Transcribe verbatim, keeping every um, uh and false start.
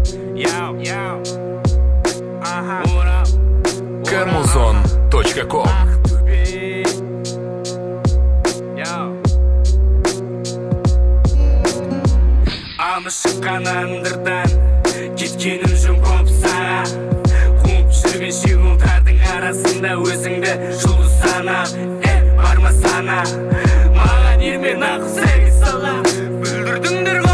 Камузон точка ком. Аны шыққан андырдан кеткенім жөн көп сана. Қуып жүрген шегуылдардың арасында өзіңді жұлдыз санап, е, барма сана. Маған ермен ақыл сәйгіз сала. Бүлдірдіңдер